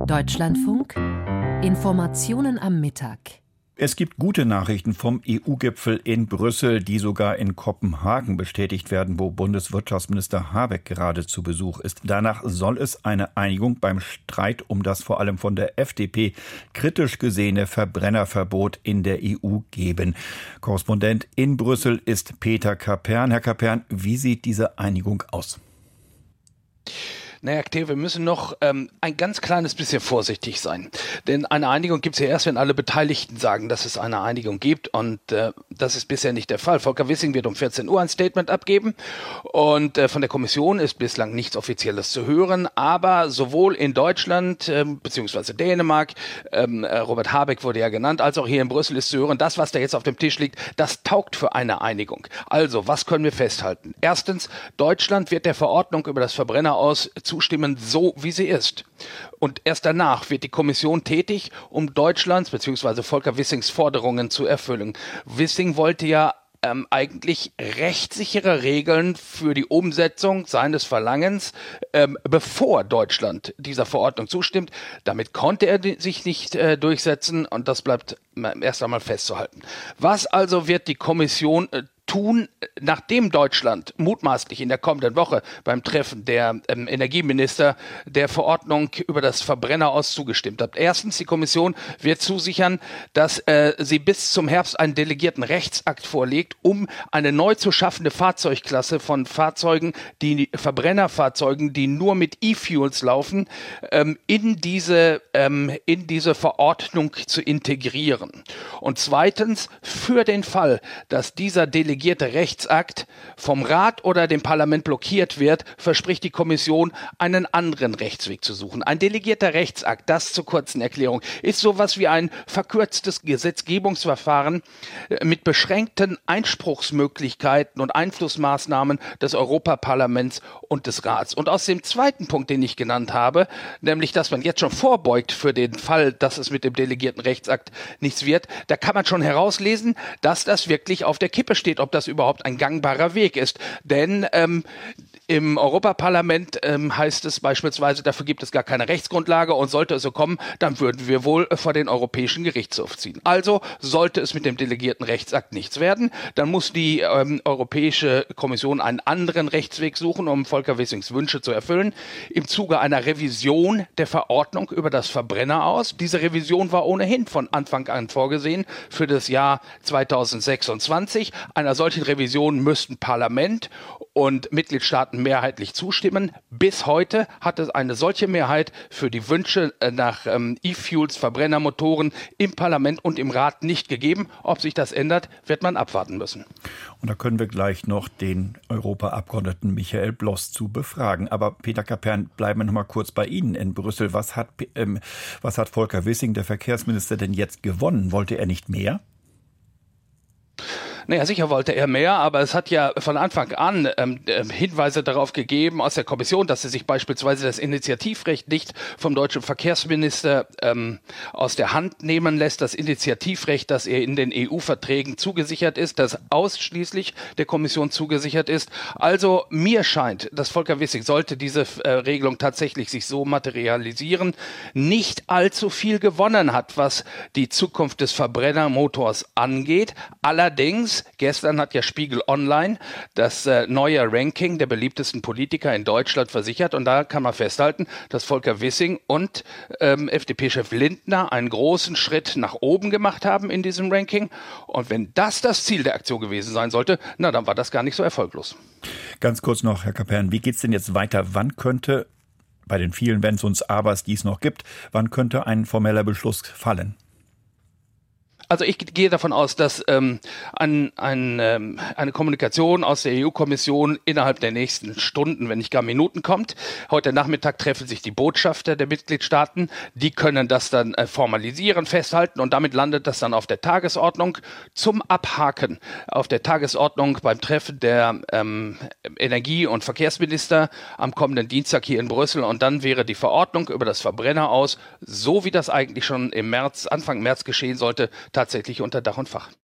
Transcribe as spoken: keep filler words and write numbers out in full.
Deutschlandfunk. Informationen am Mittag. Es gibt gute Nachrichten vom E U-Gipfel in Brüssel, die sogar in Kopenhagen bestätigt werden, wo Bundeswirtschaftsminister Habeck gerade zu Besuch ist. Danach soll es eine Einigung beim Streit um das vor allem von der F D P kritisch gesehene Verbrennerverbot in der E U geben. Korrespondent in Brüssel ist Peter Kapern. Herr Kapern, wie sieht diese Einigung aus? Naja, Theo, wir müssen noch ähm, ein ganz kleines bisschen vorsichtig sein. Denn eine Einigung gibt es ja erst, wenn alle Beteiligten sagen, dass es eine Einigung gibt. Und äh, das ist bisher nicht der Fall. Volker Wissing wird um vierzehn Uhr ein Statement abgeben. Und äh, von der Kommission ist bislang nichts Offizielles zu hören. Aber sowohl in Deutschland äh, bzw. Dänemark, ähm, Robert Habeck wurde ja genannt, als auch hier in Brüssel ist zu hören, das, was da jetzt auf dem Tisch liegt, das taugt für eine Einigung. Also, was können wir festhalten? Erstens, Deutschland wird der Verordnung über das Verbrenner aus zustimmen, so wie sie ist. Und erst danach wird die Kommission tätig, um Deutschlands bzw. Volker Wissings Forderungen zu erfüllen. Wissing wollte ja ähm, eigentlich rechtssichere Regeln für die Umsetzung seines Verlangens, ähm, bevor Deutschland dieser Verordnung zustimmt. Damit konnte er sich nicht äh, durchsetzen und das bleibt erst einmal festzuhalten. Was also wird die Kommission äh, tun, nachdem Deutschland mutmaßlich in der kommenden Woche beim Treffen der ähm, Energieminister der Verordnung über das Verbrenner aus zugestimmt hat? Erstens, die Kommission wird zusichern, dass äh, sie bis zum Herbst einen delegierten Rechtsakt vorlegt, um eine neu zu schaffende Fahrzeugklasse von Fahrzeugen, die Verbrennerfahrzeugen, die nur mit E-Fuels laufen, ähm, in diese ähm, in diese Verordnung zu integrieren. Und zweitens, für den Fall, dass dieser delegierte Rechtsakt vom Rat oder dem Parlament blockiert wird, verspricht die Kommission, einen anderen Rechtsweg zu suchen. Ein delegierter Rechtsakt, das zur kurzen Erklärung, ist sowas wie ein verkürztes Gesetzgebungsverfahren mit beschränkten Einspruchsmöglichkeiten und Einflussmaßnahmen des Europaparlaments und des Rats. Und aus dem zweiten Punkt, den ich genannt habe, nämlich, dass man jetzt schon vorbeugt für den Fall, dass es mit dem delegierten Rechtsakt nichts wird, da kann man schon herauslesen, dass das wirklich auf der Kippe steht, ob das überhaupt ein gangbarer Weg ist. Denn ähm, im Europaparlament ähm, heißt es beispielsweise, dafür gibt es gar keine Rechtsgrundlage und sollte es so kommen, dann würden wir wohl vor den Europäischen Gerichtshof ziehen. Also sollte es mit dem delegierten Rechtsakt nichts werden, dann muss die ähm, Europäische Kommission einen anderen Rechtsweg suchen, um Volker Wissings Wünsche zu erfüllen, im Zuge einer Revision der Verordnung über das Verbrenner aus. Diese Revision war ohnehin von Anfang an vorgesehen für das Jahr zweitausendsechsundzwanzig. Einer solchen Revision müssten Parlament und Mitgliedstaaten mehrheitlich zustimmen. Bis heute hat es eine solche Mehrheit für die Wünsche nach ähm, E-Fuels, Verbrennermotoren im Parlament und im Rat nicht gegeben. Ob sich das ändert, wird man abwarten müssen. Und da können wir gleich noch den Europaabgeordneten Michael Bloss zu befragen. Aber Peter Kapern, bleiben wir noch mal kurz bei Ihnen in Brüssel. Was hat, ähm, was hat Volker Wissing, der Verkehrsminister, denn jetzt gewonnen? Wollte er nicht mehr? Naja, sicher wollte er mehr, aber es hat ja von Anfang an ähm, Hinweise darauf gegeben aus der Kommission, dass sie sich beispielsweise das Initiativrecht nicht vom deutschen Verkehrsminister ähm, aus der Hand nehmen lässt. Das Initiativrecht, das er in den E U-Verträgen zugesichert ist, das ausschließlich der Kommission zugesichert ist. Also mir scheint, dass Volker Wissing, sollte diese äh, Regelung tatsächlich sich so materialisieren, nicht allzu viel gewonnen hat, was die Zukunft des Verbrennermotors angeht. Allerdings gestern hat ja Spiegel Online das äh, neue Ranking der beliebtesten Politiker in Deutschland versichert und da kann man festhalten, dass Volker Wissing und ähm, F D P-Chef Lindner einen großen Schritt nach oben gemacht haben in diesem Ranking und wenn das das Ziel der Aktion gewesen sein sollte, na dann war das gar nicht so erfolglos. Ganz kurz noch, Herr Kapern, wie geht's denn jetzt weiter? Wann könnte, bei den vielen Wenns und Abers, die es noch gibt, wann könnte ein formeller Beschluss fallen? Also ich gehe davon aus, dass ähm, ein, ein, ähm, eine Kommunikation aus der E U-Kommission innerhalb der nächsten Stunden, wenn nicht gar Minuten kommt. Heute Nachmittag treffen sich die Botschafter der Mitgliedstaaten. Die können das dann äh, formalisieren, festhalten und damit landet das dann auf der Tagesordnung zum Abhaken. Auf der Tagesordnung beim Treffen der ähm, Energie- und Verkehrsminister am kommenden Dienstag hier in Brüssel und dann wäre die Verordnung über das Verbrenner aus, so wie das eigentlich schon im März, Anfang März geschehen sollte, tatsächlich unter Dach und Fach.